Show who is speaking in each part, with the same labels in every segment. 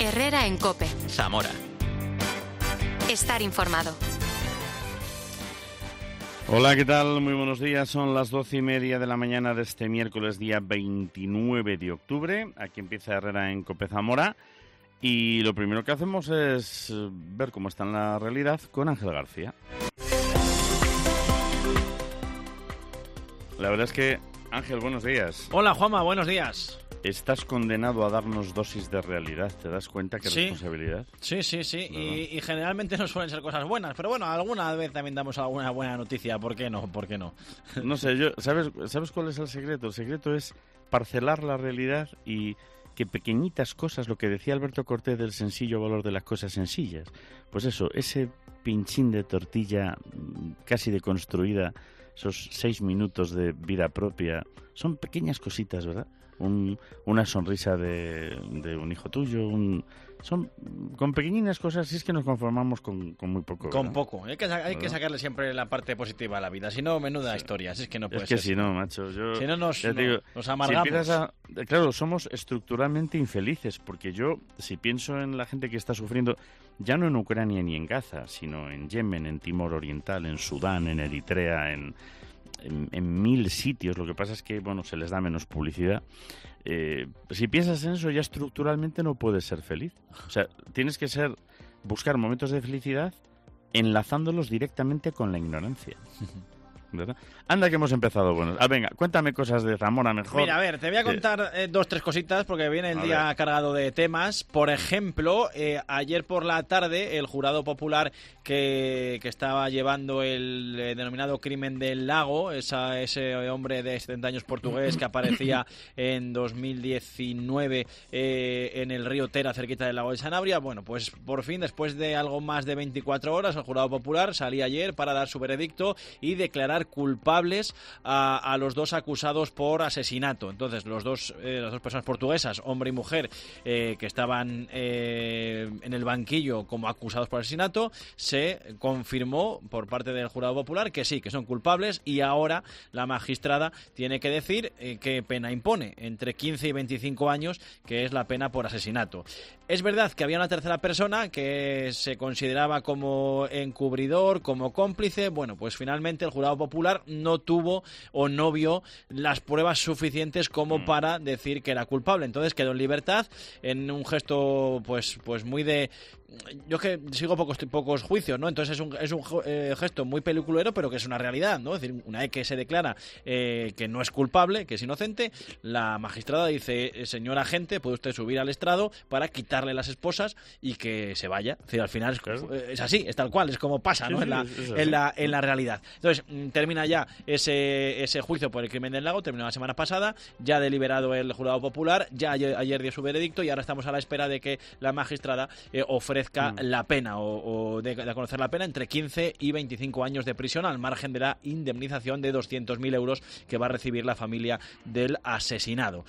Speaker 1: Herrera en COPE.
Speaker 2: Zamora.
Speaker 1: Estar informado.
Speaker 3: Hola, ¿qué tal? Muy buenos días. Son las 12:30 de la mañana de este miércoles, día 29 de octubre. Aquí empieza Herrera en COPE Zamora. Y lo primero que hacemos es ver cómo está en la realidad con Ángel García. La verdad es que, Ángel, buenos días.
Speaker 4: Hola, Juanma, buenos días.
Speaker 3: Estás condenado a darnos dosis de realidad. ¿Te das cuenta qué
Speaker 4: Sí.
Speaker 3: responsabilidad?
Speaker 4: Sí. Y generalmente no suelen ser cosas buenas. Pero bueno, alguna vez también damos alguna buena noticia. ¿Por qué no?
Speaker 3: No sé, ¿sabes cuál es el secreto? El secreto es parcelar la realidad y que pequeñitas cosas, lo que decía Alberto Cortés del sencillo valor de las cosas sencillas. Pues eso, ese pinchín de tortilla casi deconstruida, esos 6 minutos de vida propia, son pequeñas cositas, ¿verdad? Una sonrisa de un hijo tuyo, son con pequeñinas cosas, si es que nos conformamos con muy poco.
Speaker 4: Con
Speaker 3: ¿verdad?
Speaker 4: poco. Hay que sacarle siempre la parte positiva a la vida. Si no, menuda historia. Si es que no puede
Speaker 3: Es que
Speaker 4: ser.
Speaker 3: si no, macho,
Speaker 4: Si no nos
Speaker 3: si
Speaker 4: amargamos.
Speaker 3: claro, somos estructuralmente infelices, porque yo, si pienso en la gente que está sufriendo, ya no en Ucrania ni en Gaza, sino en Yemen, en Timor Oriental, en Sudán, en Eritrea, en 1000 sitios. Lo que pasa es que, bueno, se les da menos publicidad. Si piensas en eso, ya estructuralmente no puedes ser feliz. O sea, tienes que buscar momentos de felicidad enlazándolos directamente con la ignorancia. ¿Verdad? Anda que hemos empezado. Bueno, venga, cuéntame cosas de Zamora mejor.
Speaker 4: Mira, a ver, te voy a contar 2-3 cositas porque viene el día cargado de temas. Por ejemplo, ayer por la tarde el jurado popular que estaba llevando el denominado crimen del lago, ese hombre de 70 años portugués que aparecía en 2019 en el río Tera, cerquita del lago de Sanabria, bueno, pues por fin, después de algo más de 24 horas, el jurado popular salía ayer para dar su veredicto y declarar culpables a los dos acusados por asesinato. Entonces, las dos personas portuguesas, hombre y mujer, que estaban en el banquillo como acusados por asesinato, se confirmó por parte del jurado popular que sí, que son culpables, y ahora la magistrada tiene que decir qué pena impone, entre 15 y 25 años, que es la pena por asesinato. Es verdad que había una tercera persona que se consideraba como encubridor, como cómplice. Bueno, pues finalmente el jurado popular no tuvo o no vio las pruebas suficientes como para decir que era culpable. Entonces quedó en libertad en un gesto pues muy de... Yo que sigo pocos juicios, ¿no? Entonces es un gesto muy peliculero, pero que es una realidad, ¿no? Es decir, una vez que se declara que no es culpable, que es inocente, la magistrada dice: señor agente, puede usted subir al estrado para quitarle las esposas y que se vaya. Es decir, al final es así, es tal cual, es como pasa, ¿no? En la realidad. Entonces, termina ya ese juicio por el crimen del lago, terminó la semana pasada, ya ha deliberado el jurado popular, ya ayer dio su veredicto y ahora estamos a la espera de que la magistrada ofrezca la pena o de conocer la pena entre 15 y 25 años de prisión, al margen de la indemnización de 200.000 euros que va a recibir la familia del asesinado.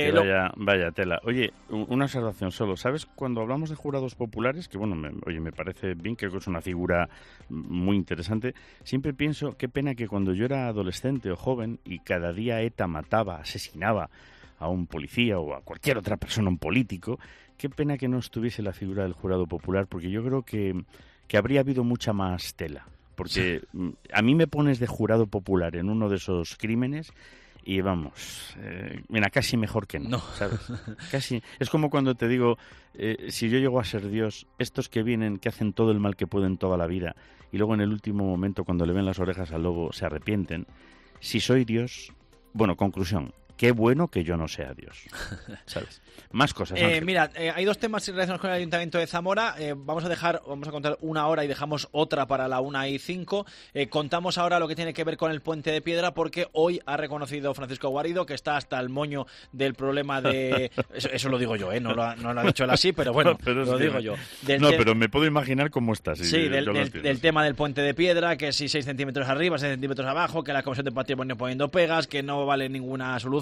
Speaker 3: Vaya tela. Oye, una observación solo. ¿Sabes? Cuando hablamos de jurados populares, que bueno, me parece bien, creo que es una figura muy interesante, siempre pienso, qué pena que cuando yo era adolescente o joven y cada día ETA mataba, asesinaba a un policía o a cualquier otra persona, un político, qué pena que no estuviese la figura del jurado popular, porque yo creo que habría habido mucha más tela. Porque a mí me pones de jurado popular en uno de esos crímenes y vamos, mira, casi mejor que no, ¿sabes? Casi. Es como cuando te digo, si yo llego a ser Dios, estos que vienen, que hacen todo el mal que pueden toda la vida y luego en el último momento, cuando le ven las orejas al lobo, se arrepienten. Si soy Dios, bueno, conclusión, qué bueno que yo no sea Dios, ¿sabes? Más cosas, Ángel.
Speaker 4: Mira, hay dos temas relacionados con el Ayuntamiento de Zamora. Vamos a contar una hora y dejamos otra para la 1:05. Contamos ahora lo que tiene que ver con el Puente de Piedra, porque hoy ha reconocido Francisco Guarido que está hasta el moño del problema de... Eso lo digo yo, no lo ha dicho él así, pero bueno, pero lo digo yo.
Speaker 3: Pero me puedo imaginar cómo está.
Speaker 4: Sí, del tema del Puente de Piedra, que si 6 centímetros arriba, 6 centímetros abajo, que la Comisión de Patrimonio poniendo pegas, que no vale ninguna solución,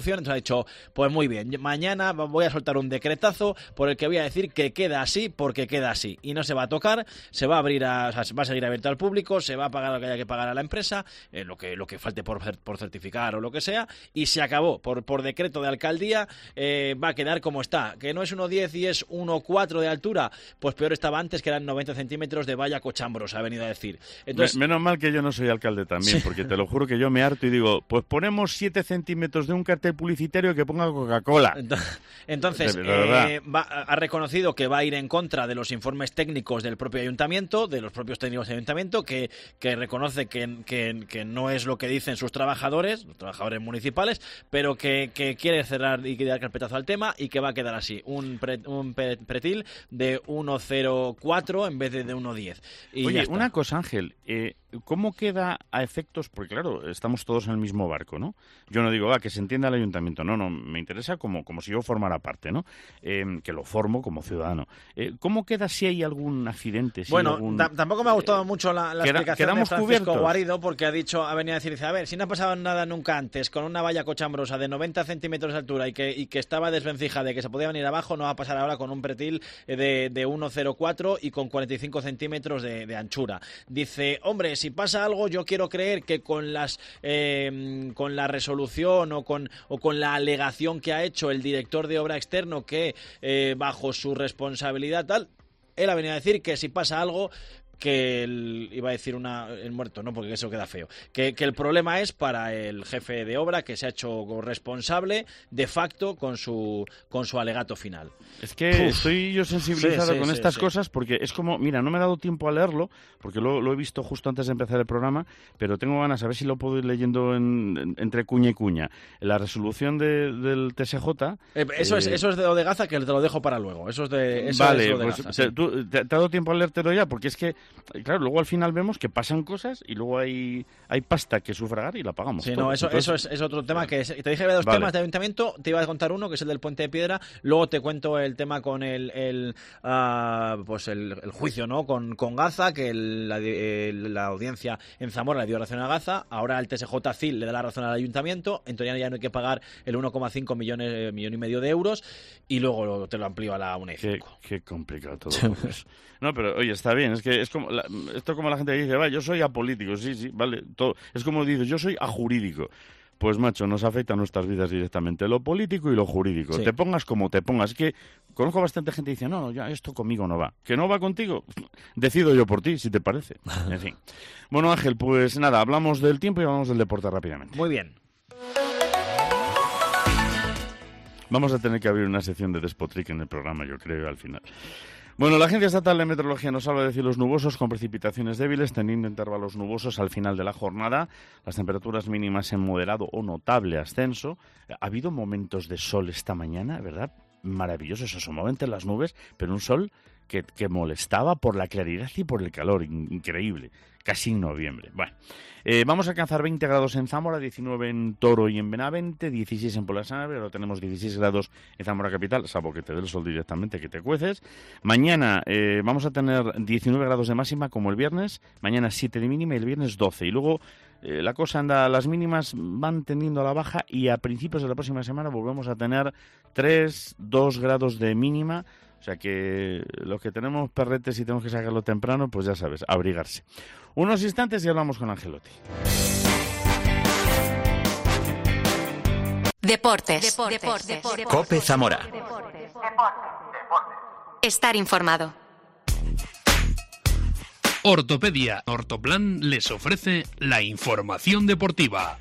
Speaker 4: resolución, entonces ha dicho, pues muy bien, mañana voy a soltar un decretazo por el que voy a decir que queda así porque queda así y no se va a tocar, se va a abrir va a seguir abierto al público, se va a pagar lo que haya que pagar a la empresa, lo que falte por certificar o lo que sea, y se acabó. Por decreto de alcaldía va a quedar como está, que no es 1,10 y es 1,4 de altura, pues peor estaba antes, que eran 90 centímetros de valla cochambrosa, ha venido a decir. Entonces,
Speaker 3: menos mal que yo no soy alcalde también, porque te lo juro que yo me harto y digo, pues ponemos 7 centímetros de un cartel publicitario que ponga Coca-Cola.
Speaker 4: Entonces, ha reconocido que va a ir en contra de los informes técnicos del propio ayuntamiento, de los propios técnicos del ayuntamiento, que reconoce que no es lo que dicen sus trabajadores, los trabajadores municipales, pero que quiere cerrar y dar carpetazo al tema y que va a quedar así, un pretil de 1,04 en vez de 1,10.
Speaker 3: Oye, una cosa, Ángel, ¿cómo queda a efectos? Porque claro, estamos todos en el mismo barco, ¿no? Yo no digo, que se entienda el ayuntamiento, no, me interesa como si yo formara parte, ¿no? Que lo formo como ciudadano. ¿Cómo queda si hay algún accidente? Si
Speaker 4: bueno, tampoco me ha gustado mucho la explicación de Francisco
Speaker 3: cubiertos.
Speaker 4: Guarido, porque ha venido a decir, a ver, si no ha pasado nada nunca antes, con una valla cochambrosa de 90 centímetros de altura y que estaba desvencijada de que se podía venir abajo, no va a pasar ahora con un pretil de 1,04 y con 45 centímetros de anchura. Dice, hombre, si pasa algo, yo quiero creer que con la resolución o con la alegación que ha hecho el director de obra externo, que bajo su responsabilidad tal, él ha venido a decir que si pasa algo, que iba a decir el muerto, no, porque eso queda feo, que el problema es para el jefe de obra, que se ha hecho responsable de facto con su alegato final.
Speaker 3: Es que estoy yo sensibilizado con estas cosas, porque es como, mira, no me he dado tiempo a leerlo, porque lo he visto justo antes de empezar el programa, pero tengo ganas, a ver si lo puedo ir leyendo entre cuña y cuña. La resolución del TSJ...
Speaker 4: Eso es de Odegaza, que te lo dejo para luego. Vale,
Speaker 3: es Odegaza, pues, ¿tú te has dado tiempo a leértelo ya? Porque es que claro, luego al final vemos que pasan cosas y luego hay pasta que sufragar y la pagamos.
Speaker 4: Sí, no, eso es otro tema. Que te dije que había dos temas de ayuntamiento, te iba a contar uno, que es el del Puente de Piedra, luego te cuento el tema con el juicio, ¿no? Con Gaza, que la audiencia en Zamora le dio razón a Gaza, ahora el TSJ CIL le da la razón al ayuntamiento, entonces ya no hay que pagar el 1,5 millón y medio de euros, y luego te lo amplío a la UNED.
Speaker 3: Qué complicado todo. No, pero oye, está bien, es que es como esto como la gente que dice, yo soy apolítico, sí, vale, todo. Es como dices, yo soy ajurídico. Pues macho, nos afecta a nuestras vidas directamente, lo político y lo jurídico. Sí. Te pongas como te pongas. Es que conozco bastante gente que dice, no, ya esto conmigo no va. ¿Que no va contigo? Decido yo por ti, si te parece. En fin. Bueno, Ángel, pues nada, hablamos del tiempo y hablamos del deporte rápidamente.
Speaker 4: Muy bien.
Speaker 3: Vamos a tener que abrir una sección de Despotric en el programa, yo creo, al final. Bueno, la Agencia Estatal de Meteorología nos habla de cielos nubosos con precipitaciones débiles, teniendo intervalos nubosos al final de la jornada. Las temperaturas mínimas en moderado o notable ascenso. Ha habido momentos de sol esta mañana, ¿verdad? Maravillosos, asomamente en las nubes, pero un sol que molestaba por la claridad y por el calor, increíble, casi en noviembre. Bueno, vamos a alcanzar 20 grados en Zamora, 19 en Toro y en Benavente, 16 en Polasanave, ahora tenemos 16 grados en Zamora capital, salvo que te dé el sol directamente, que te cueces. Mañana vamos a tener 19 grados de máxima como el viernes, mañana 7 de mínima y el viernes 12, y luego la cosa anda, las mínimas van tendiendo a la baja y a principios de la próxima semana volvemos a tener 2 grados de mínima. O sea que los que tenemos perretes y tenemos que sacarlo temprano, pues ya sabes, abrigarse. Unos instantes y hablamos con Angelotti.
Speaker 1: Deportes.
Speaker 2: COPE Zamora.
Speaker 1: Estar informado.
Speaker 5: Ortopedia Ortoplan les ofrece la información deportiva.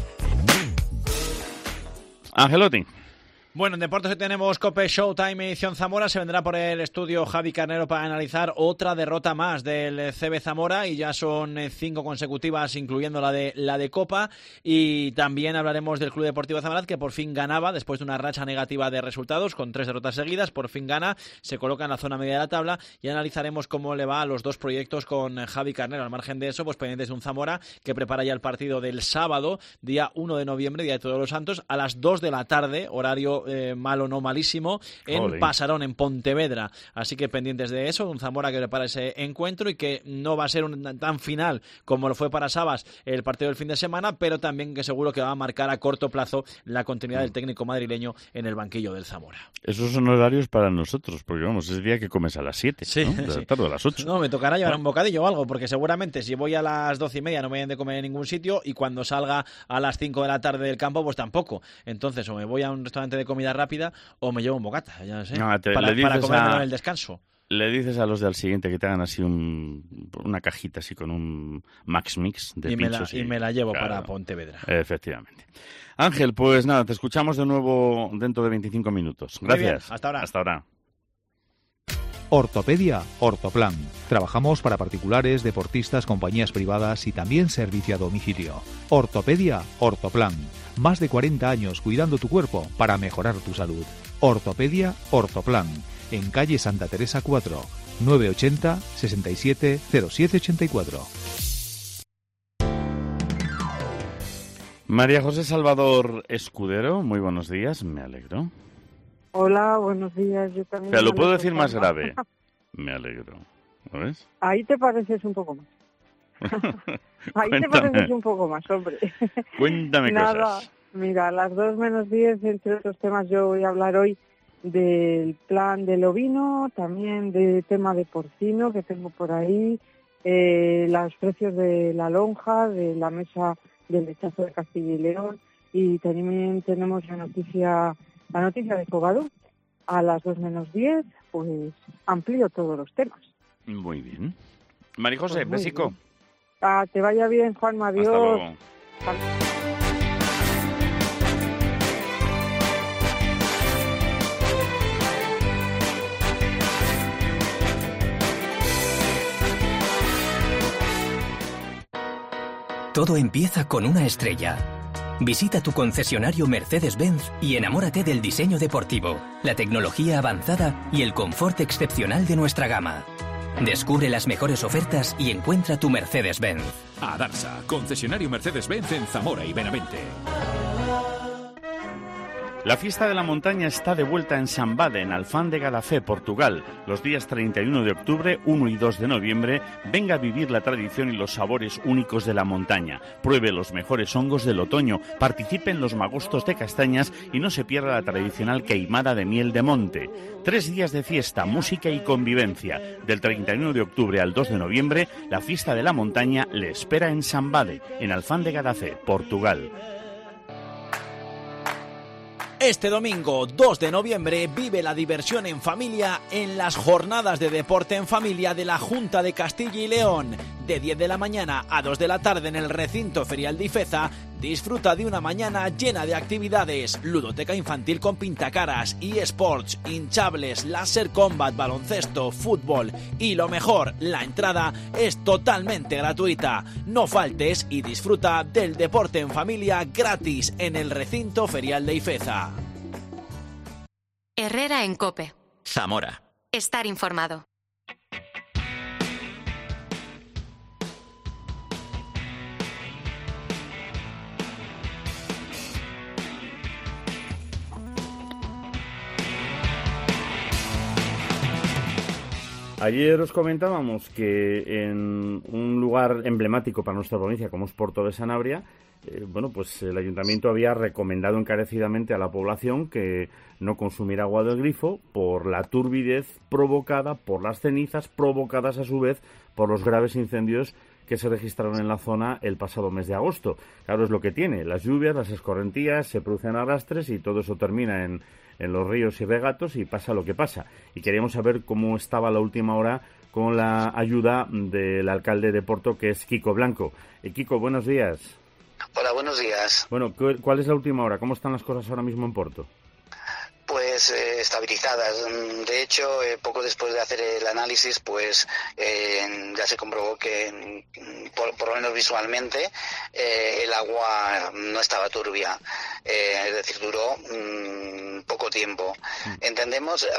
Speaker 3: Angelotti.
Speaker 4: Bueno, en deportes hoy tenemos COPE Showtime edición Zamora. Se vendrá por el estudio Javi Carnero para analizar otra derrota más del CB Zamora, y ya son 5 consecutivas, incluyendo la de Copa. Y también hablaremos del Club Deportivo Zamora, que por fin ganaba después de una racha negativa de resultados con 3 derrotas seguidas. Por fin gana, se coloca en la zona media de la tabla, y analizaremos cómo le va a los dos proyectos con Javi Carnero. Al margen de eso, pues pendientes de un Zamora que prepara ya el partido del sábado, día 1 de noviembre, día de Todos los Santos, a las 2 de la tarde, horario malo no malísimo, en Pasarón, en Pontevedra. Así que pendientes de eso, un Zamora que prepara ese encuentro y que no va a ser tan final como lo fue para Sabas el partido del fin de semana, pero también que seguro que va a marcar a corto plazo la continuidad del técnico madrileño en el banquillo del Zamora.
Speaker 3: Esos son horarios para nosotros, porque vamos, es el día que comes a las 7,
Speaker 4: sí,
Speaker 3: ¿no? De la tarde, a las 8.
Speaker 4: No, me tocará llevar un bocadillo o algo, porque seguramente si voy a las 12:30 no me vayan de comer en ningún sitio, y cuando salga a las 5 de la tarde del campo, pues tampoco. Entonces, o me voy a un restaurante de comida rápida o me llevo un bocata, ya no sé, para comerlo en el descanso.
Speaker 3: Le dices a los del siguiente que te hagan así una cajita así con un Max Mix de pinchos.
Speaker 4: Y me la llevo para Pontevedra.
Speaker 3: Efectivamente. Ángel, pues nada, te escuchamos de nuevo dentro de 25 minutos. Gracias.
Speaker 4: Muy bien, hasta ahora.
Speaker 3: Hasta ahora.
Speaker 6: Ortopedia Ortoplan. Trabajamos para particulares, deportistas, compañías privadas y también servicio a domicilio. Ortopedia Ortoplan. Más de 40 años cuidando tu cuerpo para mejorar tu salud. Ortopedia Ortoplan. En calle Santa Teresa 4, 980 67 0784.
Speaker 3: María José Salvador Escudero, muy buenos días, me alegro.
Speaker 7: Hola, buenos días, yo también.
Speaker 3: Pero lo puedo decir más grave. Me alegro, ¿lo ves?
Speaker 7: Ahí te pareces un poco más. Ahí te pareces un poco más, hombre.
Speaker 3: Cuéntame cosas.
Speaker 7: Mira, a las 2:10, entre otros temas, yo voy a hablar hoy del plan del ovino, también del tema de porcino que tengo por ahí, los precios de la lonja, de la mesa del lechazo de Castilla y León, y también tenemos la noticia de Fogado. A las 2:10, pues amplío todos los temas.
Speaker 3: Muy bien. María José, pues besico.
Speaker 7: Te vaya bien, Juanma, adiós.
Speaker 3: Hasta luego.
Speaker 8: Todo empieza con una estrella. Visita tu concesionario Mercedes-Benz y enamórate del diseño deportivo, la tecnología avanzada y el confort excepcional de nuestra gama. Descubre las mejores ofertas y encuentra tu Mercedes-Benz.
Speaker 9: Adarsa, concesionario Mercedes-Benz en Zamora y Benavente.
Speaker 3: La fiesta de la montaña está de vuelta en Sambade, en Alfán de Gadafé, Portugal. Los días 31 de octubre, 1 y 2 de noviembre, venga a vivir la tradición y los sabores únicos de la montaña. Pruebe los mejores hongos del otoño, participe en los magostos de castañas y no se pierda la tradicional queimada de miel de monte. 3 días de fiesta, música y convivencia. Del 31 de octubre al 2 de noviembre, la fiesta de la montaña le espera en Sambade, en Alfán de Gadafé, Portugal.
Speaker 4: Este domingo 2 de noviembre vive la diversión en familia en las jornadas de deporte en familia de la Junta de Castilla y León. De 10 de la mañana a 2 de la tarde en el recinto ferial de Ifeza, disfruta de una mañana llena de actividades, ludoteca infantil con pintacaras, eSports, hinchables, láser combat, baloncesto, fútbol y lo mejor, la entrada es totalmente gratuita. No faltes y disfruta del deporte en familia gratis en el recinto ferial de Ifeza.
Speaker 1: Herrera en COPE.
Speaker 2: Zamora.
Speaker 1: Estar informado.
Speaker 3: Ayer os comentábamos que en un lugar emblemático para nuestra provincia, como es Porto de Sanabria, pues el ayuntamiento había recomendado encarecidamente a la población que no consumiera agua del grifo por la turbidez provocada por las cenizas, provocadas a su vez por los graves incendios que se registraron en la zona el pasado mes de agosto. Claro, es lo que tiene, las lluvias, las escorrentías, se producen arrastres y todo eso termina en los ríos y regatos y pasa lo que pasa. Y queríamos saber cómo estaba la última hora con la ayuda del alcalde de Porto, que es Kiko Blanco. Kiko, buenos días.
Speaker 10: Hola, buenos días.
Speaker 3: Bueno, ¿cuál es la última hora? ¿Cómo están las cosas ahora mismo en Porto?
Speaker 10: Pues estabilizadas. De hecho, poco después de hacer el análisis, pues ya se comprobó que, por lo menos visualmente, el agua no estaba turbia. Es decir, duró poco tiempo. Entendemos,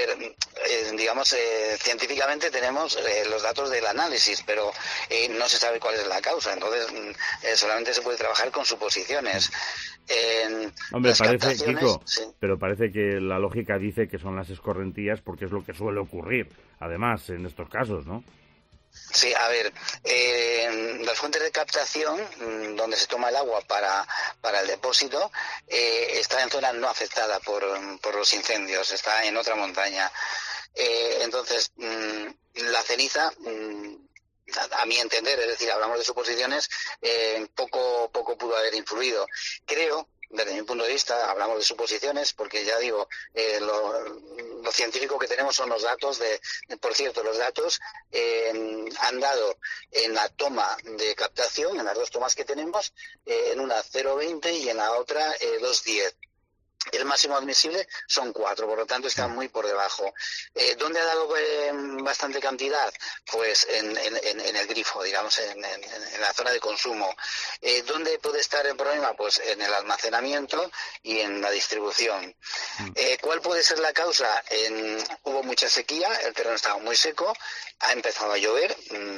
Speaker 10: científicamente tenemos los datos del análisis, pero no se sabe cuál es la causa. Entonces, solamente se puede trabajar con suposiciones.
Speaker 3: Hombre,
Speaker 10: las
Speaker 3: parece, Kiko,
Speaker 10: sí.
Speaker 3: pero parece que la lógica dice que son las escorrentías porque es lo que suele ocurrir, además, en estos casos, ¿no?
Speaker 10: Sí, a ver, las fuentes de captación donde se toma el agua para el depósito está en zona no afectada por los incendios, está en otra montaña. Entonces, la ceniza, a mi entender, es decir, hablamos de suposiciones, poco pudo haber influido. Creo, desde mi punto de vista, hablamos de suposiciones porque ya digo, lo científico que tenemos son los datos por cierto, los datos han dado en la toma de captación, en las dos tomas que tenemos, en una 0,20 y en la otra 2,10. El máximo admisible son 4, por lo tanto está muy por debajo. ¿Dónde ha dado bastante cantidad? Pues en el grifo, digamos, en la zona de consumo. ¿Dónde puede estar el problema? Pues en el almacenamiento y en la distribución. ¿Cuál puede ser la causa? Hubo mucha sequía, el terreno estaba muy seco, ha empezado a llover.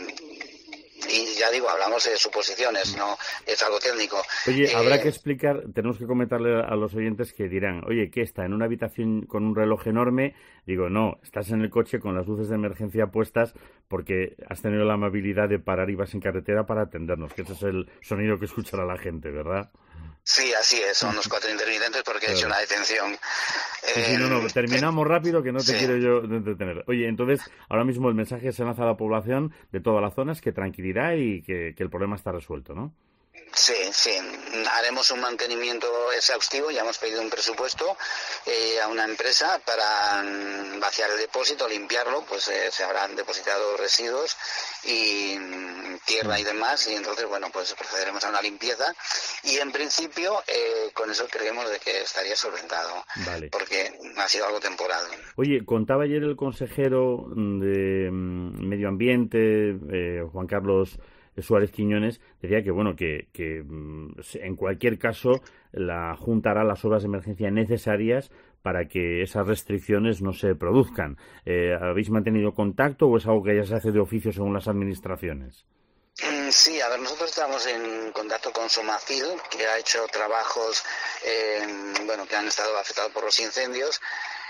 Speaker 10: Y ya digo, hablamos de suposiciones, no es algo técnico.
Speaker 3: Oye, habrá que explicar, tenemos que comentarle a los oyentes que dirán, oye, ¿qué está en una habitación con un reloj enorme? Digo, no, estás en el coche con las luces de emergencia puestas porque has tenido la amabilidad de parar y vas en carretera para atendernos, que ese es el sonido que escuchará la gente, ¿verdad?
Speaker 10: Sí, así es, son los 4 intermitentes porque he hecho una detención.
Speaker 3: Sí, no, terminamos rápido que no te quiero yo detener. Oye, entonces, ahora mismo el mensaje se lanza a la población de todas las zonas, que tranquilidad y que el problema está resuelto, ¿no?
Speaker 10: Sí, haremos un mantenimiento exhaustivo, ya hemos pedido un presupuesto a una empresa para vaciar el depósito, limpiarlo, pues se habrán depositado residuos y tierra y demás, y entonces, bueno, pues procederemos a una limpieza y en principio con eso creemos de que estaría solventado, vale, porque ha sido algo temporal.
Speaker 3: Oye, contaba ayer el consejero de Medio Ambiente, Juan Carlos Suárez Quiñones, decía que bueno que en cualquier caso la Junta hará las obras de emergencia necesarias para que esas restricciones no se produzcan. ¿Habéis mantenido contacto o es algo que ya se hace de oficio según las administraciones?
Speaker 10: Sí, a ver, nosotros estamos en contacto con Somacil, que ha hecho trabajos que han estado afectados por los incendios,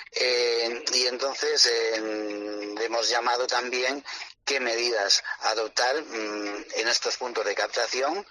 Speaker 10: y entonces hemos llamado también qué medidas adoptar en estos puntos de captación.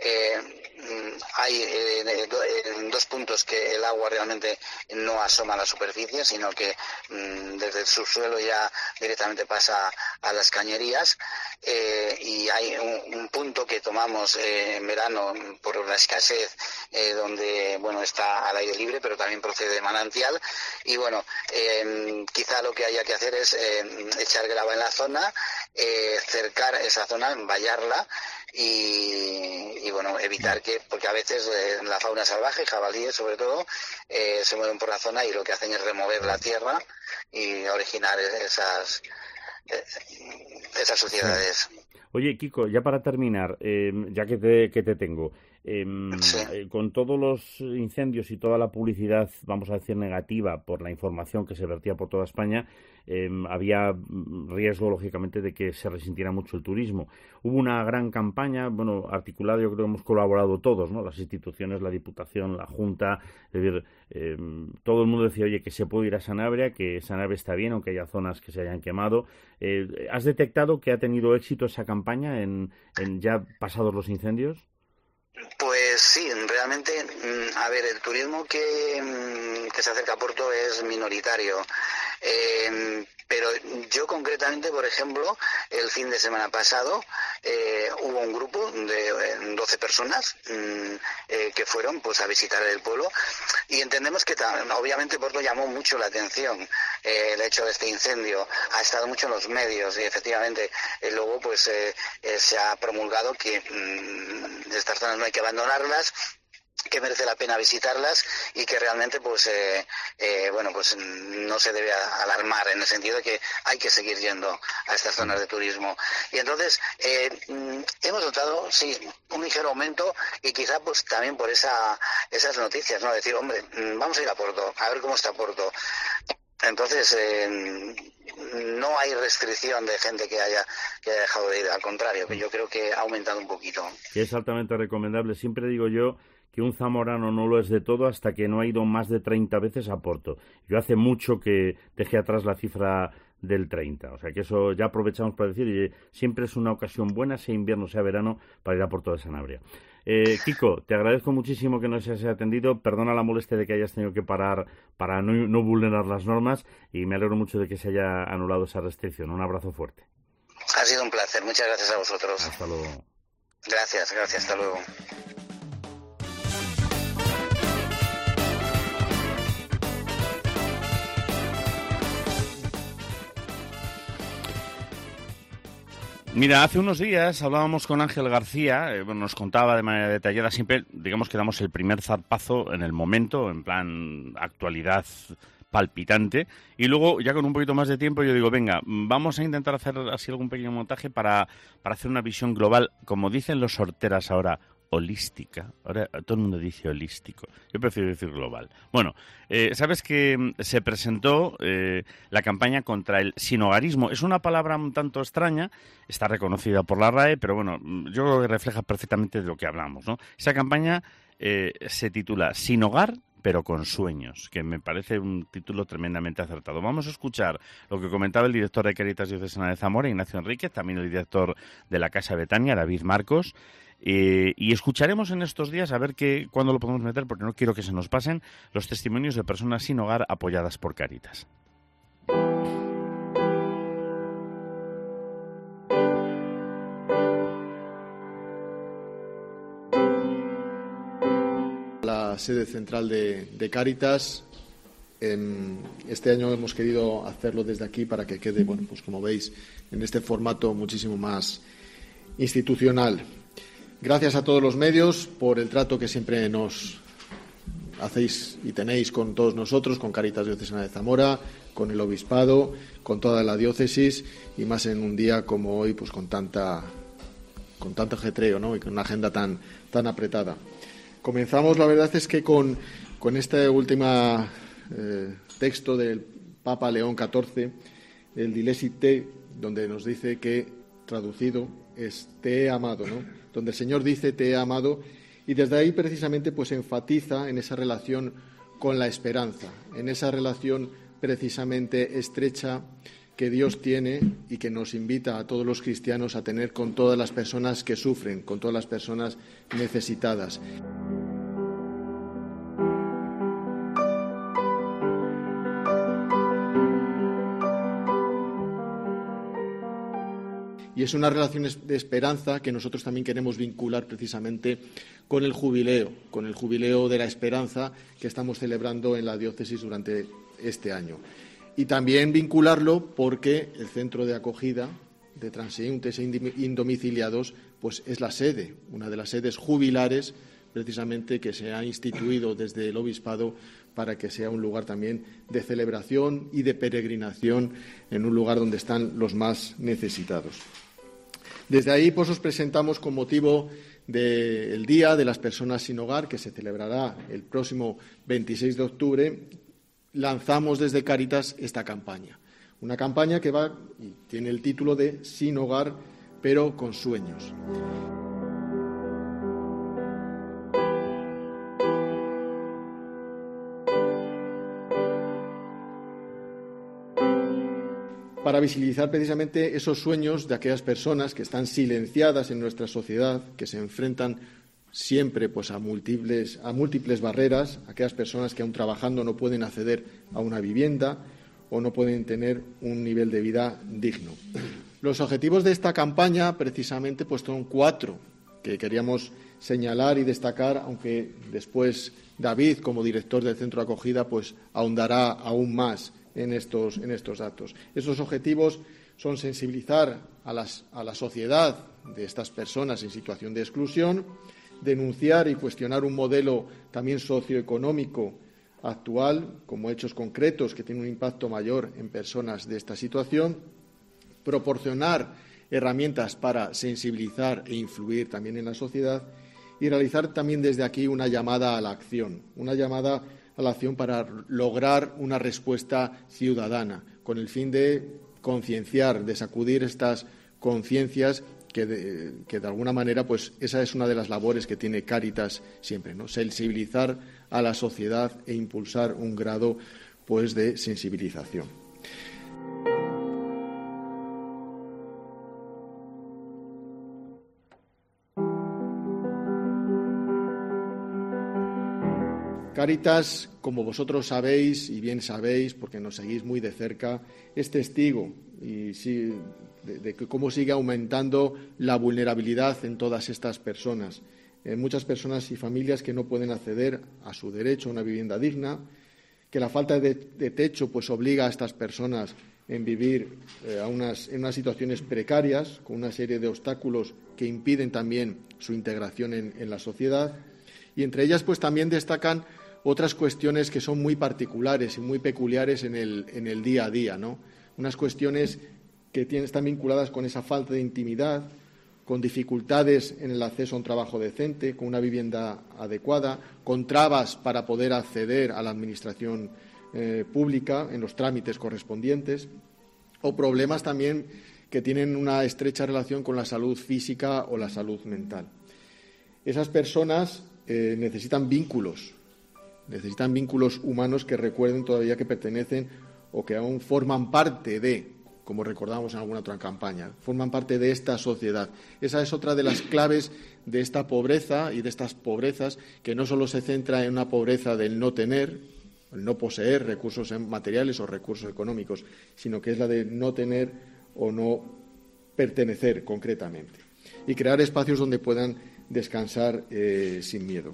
Speaker 10: Hay 2 puntos que el agua realmente no asoma a la superficie, sino que desde el subsuelo ya directamente pasa a las cañerías, y hay un punto que tomamos en verano por la escasez, donde está al aire libre, pero también procede de manantial, y quizá lo que haya que hacer es echar grava en la zona, cercar esa zona, vallarla y evitar que, porque a veces la fauna salvaje, jabalíes sobre todo, se mueven por la zona y lo que hacen es remover la tierra y originar esas suciedades.
Speaker 3: Oye, Kiko, ya para terminar, ya que te tengo, con todos los incendios y toda la publicidad, vamos a decir, negativa por la información que se vertía por toda España, había riesgo, lógicamente, de que se resintiera mucho el turismo. Hubo una gran campaña, articulada, yo creo que hemos colaborado todos, ¿no? Las instituciones, la Diputación, la Junta, es decir, todo el mundo decía, oye, que se puede ir a Sanabria, que Sanabria está bien, aunque haya zonas que se hayan quemado. ¿Has detectado que ha tenido éxito esa campaña en ya pasados los incendios?
Speaker 10: Pues sí, realmente, el turismo que se acerca a Porto es minoritario. Pero yo concretamente, por ejemplo, el fin de semana pasado hubo un grupo de 12 personas que fueron a visitar el pueblo, y entendemos que obviamente Porto llamó mucho la atención el hecho de este incendio, ha estado mucho en los medios y efectivamente luego se ha promulgado que estas zonas no hay que abandonarlas, que merece la pena visitarlas y que realmente no se debe alarmar, en el sentido de que hay que seguir yendo a estas zonas de turismo. Y entonces hemos notado, sí, un ligero aumento, y quizá también por esas noticias, ¿no? Decir, hombre, vamos a ir a Porto, a ver cómo está Porto. Entonces no hay restricción de gente que haya dejado de ir, al contrario, que yo creo que ha aumentado un poquito.
Speaker 3: Que es altamente recomendable. Siempre digo yo que que un zamorano no lo es de todo hasta que no ha ido más de 30 veces a Porto. Yo hace mucho que dejé atrás la cifra del 30, o sea que eso ya aprovechamos para decir, y siempre es una ocasión buena, sea invierno, sea verano, para ir a Porto de Sanabria. Kiko, te agradezco muchísimo que nos hayas atendido, perdona la molestia de que hayas tenido que parar para no vulnerar las normas, y me alegro mucho de que se haya anulado esa restricción. Un abrazo fuerte.
Speaker 10: Ha sido un placer, muchas gracias a vosotros.
Speaker 3: Hasta luego.
Speaker 10: Gracias, hasta luego.
Speaker 3: Mira, hace unos días hablábamos con Ángel García, nos contaba de manera detallada, siempre, digamos que damos el primer zarpazo en el momento, en plan actualidad palpitante, y luego ya con un poquito más de tiempo yo digo, venga, vamos a intentar hacer así algún pequeño montaje para hacer una visión global, como dicen los horteras ahora, holística. Ahora todo el mundo dice holístico. Yo prefiero decir global. Bueno, sabes que se presentó la campaña contra el sinhogarismo. Es una palabra un tanto extraña, está reconocida por la RAE, pero bueno, yo creo que refleja perfectamente de lo que hablamos, ¿no? Esa campaña se titula Sin hogar, pero con sueños, que me parece un título tremendamente acertado. Vamos a escuchar lo que comentaba el director de Cáritas Diocesana de Zamora, Ignacio Enríquez, también el director de la Casa Betania, David Marcos, y escucharemos en estos días a ver cuándo lo podemos meter, porque no quiero que se nos pasen los testimonios de personas sin hogar apoyadas por Cáritas.
Speaker 11: La sede central de Cáritas. Este año hemos querido hacerlo desde aquí para que quede, bueno, pues como veis, en este formato muchísimo más institucional. Gracias a todos los medios por el trato que siempre nos hacéis y tenéis con todos nosotros, con Cáritas Diocesana de Zamora, con el Obispado, con toda la diócesis, y más en un día como hoy, pues con tanto ajetreo, ¿no? Y con una agenda tan apretada. Comenzamos, la verdad es que con este último texto del Papa León XIV, el Dilexit Te, donde nos dice que, traducido, es te he amado, ¿no? Donde el Señor dice te he amado, y desde ahí precisamente pues enfatiza en esa relación con la esperanza, en esa relación precisamente estrecha que Dios tiene y que nos invita a todos los cristianos a tener con todas las personas que sufren, con todas las personas necesitadas. Y es una relación de esperanza que nosotros también queremos vincular precisamente con el jubileo de la esperanza que estamos celebrando en la diócesis durante este año. Y también vincularlo porque el centro de acogida de transeúntes e indomiciliados pues es la sede, una de las sedes jubilares precisamente que se ha instituido desde el Obispado para que sea un lugar también de celebración y de peregrinación en un lugar donde están los más necesitados. Desde ahí pues os presentamos con motivo del Día de las Personas Sin Hogar, que se celebrará el próximo 26 de octubre, lanzamos desde Cáritas esta campaña. Una campaña que va y tiene el título de Sin Hogar, pero con sueños. Para visibilizar precisamente esos sueños de aquellas personas que están silenciadas en nuestra sociedad, que se enfrentan siempre pues a múltiples barreras, aquellas personas que aún trabajando no pueden acceder a una vivienda o no pueden tener un nivel de vida digno. Los objetivos de esta campaña precisamente pues son 4 que queríamos señalar y destacar, aunque después David, como director del centro de acogida, pues ahondará aún más en estos datos. Esos objetivos son sensibilizar a la sociedad de estas personas en situación de exclusión, denunciar y cuestionar un modelo también socioeconómico actual, como hechos concretos que tienen un impacto mayor en personas de esta situación, proporcionar herramientas para sensibilizar e influir también en la sociedad y realizar también desde aquí una llamada a la acción, para lograr una respuesta ciudadana, con el fin de concienciar, de sacudir estas conciencias que de alguna manera pues esa es una de las labores que tiene Cáritas siempre, ¿no? Sensibilizar a la sociedad e impulsar un grado pues de sensibilización. Cáritas, como vosotros sabéis, y bien sabéis, porque nos seguís muy de cerca, es testigo de cómo sigue aumentando la vulnerabilidad en todas estas personas. Muchas personas y familias que no pueden acceder a su derecho a una vivienda digna, que la falta de techo pues obliga a estas personas en vivir en unas situaciones precarias, con una serie de obstáculos que impiden también su integración en la sociedad. Y entre ellas pues también destacan otras cuestiones que son muy particulares y muy peculiares en el día a día, ¿no? Unas cuestiones que están vinculadas con esa falta de intimidad, con dificultades en el acceso a un trabajo decente, con una vivienda adecuada, con trabas para poder acceder a la administración pública en los trámites correspondientes, o problemas también que tienen una estrecha relación con la salud física o la salud mental. Esas personas necesitan vínculos humanos que recuerden todavía que pertenecen o que aún forman parte de, como recordamos en alguna otra campaña, forman parte de esta sociedad. Esa es otra de las claves de esta pobreza y de estas pobrezas, que no solo se centra en una pobreza del no tener, el no poseer recursos materiales o recursos económicos, sino que es la de no tener o no pertenecer concretamente. Y crear espacios donde puedan descansar sin miedo.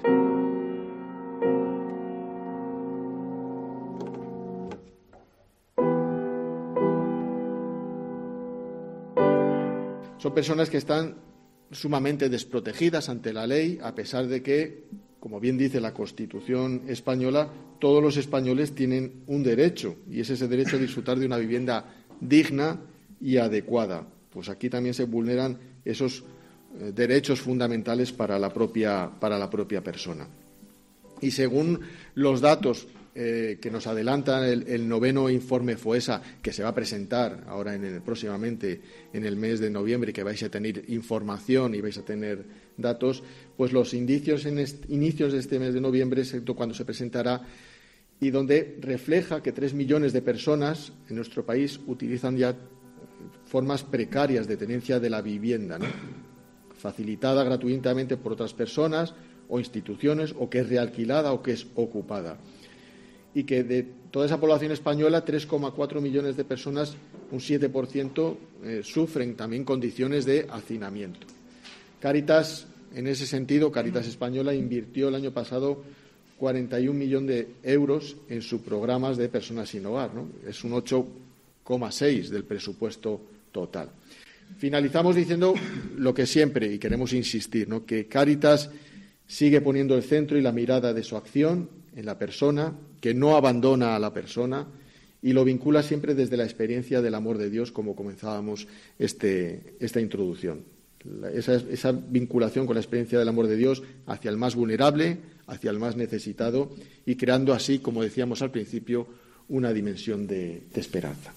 Speaker 11: Son personas que están sumamente desprotegidas ante la ley, a pesar de que, como bien dice la Constitución española, todos los españoles tienen un derecho, y es ese derecho a disfrutar de una vivienda digna y adecuada. Pues aquí también se vulneran esos derechos fundamentales para la propia persona. Y según los datos que nos adelanta el 9º informe FOESA, que se va a presentar ahora próximamente en el mes de noviembre, y que vais a tener información y vais a tener datos, pues los indicios inicios de este mes de noviembre es cuando se presentará, y donde refleja que 3 millones de personas en nuestro país utilizan ya formas precarias de tenencia de la vivienda, ¿no? Facilitada gratuitamente por otras personas o instituciones, o que es realquilada o que es ocupada. Y que de toda esa población española, 3,4 millones de personas, un 7%, sufren también condiciones de hacinamiento. Cáritas, en ese sentido, Cáritas Española invirtió el año pasado 41 millones de euros en sus programas de personas sin hogar, ¿no? Es un 8,6% del presupuesto total. Finalizamos diciendo lo que siempre, y queremos insistir, ¿no? Que Cáritas sigue poniendo el centro y la mirada de su acción en la persona, que no abandona a la persona y lo vincula siempre desde la experiencia del amor de Dios, como comenzábamos esta introducción. Esa vinculación con la experiencia del amor de Dios hacia el más vulnerable, hacia el más necesitado, y creando así, como decíamos al principio, una dimensión de esperanza.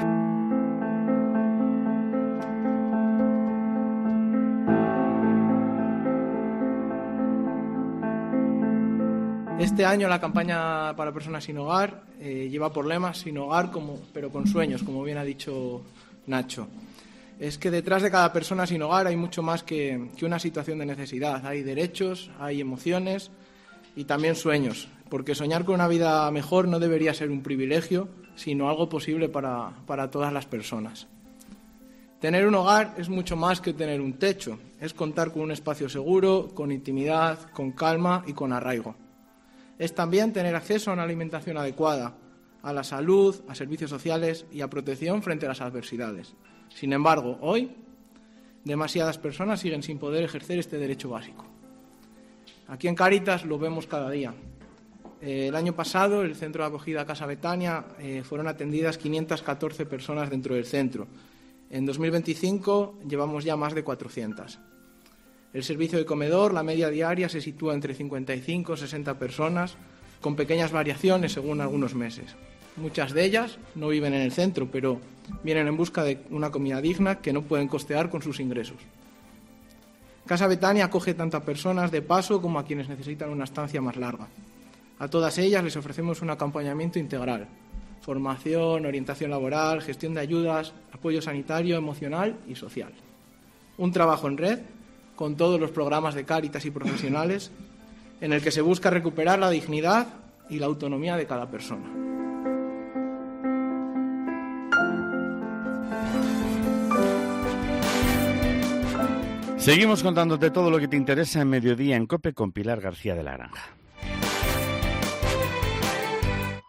Speaker 12: Este año la campaña para personas sin hogar lleva por lema sin hogar, pero con sueños, como bien ha dicho Nacho. Es que detrás de cada persona sin hogar hay mucho más que una situación de necesidad. Hay derechos, hay emociones y también sueños, porque soñar con una vida mejor no debería ser un privilegio, sino algo posible para todas las personas. Tener un hogar es mucho más que tener un techo, es contar con un espacio seguro, con intimidad, con calma y con arraigo. Es también tener acceso a una alimentación adecuada, a la salud, a servicios sociales y a protección frente a las adversidades. Sin embargo, hoy, demasiadas personas siguen sin poder ejercer este derecho básico. Aquí en Cáritas lo vemos cada día. El año pasado, el centro de acogida Casa Betania fueron atendidas 514 personas dentro del centro. En 2025 llevamos ya más de 400. El servicio de comedor, la media diaria, se sitúa entre 55 y 60 personas, con pequeñas variaciones según algunos meses. Muchas de ellas no viven en el centro, pero vienen en busca de una comida digna que no pueden costear con sus ingresos. Casa Betania acoge tanto a personas de paso como a quienes necesitan una estancia más larga. A todas ellas les ofrecemos un acompañamiento integral: formación, orientación laboral, gestión de ayudas, apoyo sanitario, emocional y social. Un trabajo en red con todos los programas de Cáritas y profesionales en el que se busca recuperar la dignidad y la autonomía de cada persona.
Speaker 3: Seguimos contándote todo lo que te interesa en Mediodía en COPE con Pilar García de la Granja.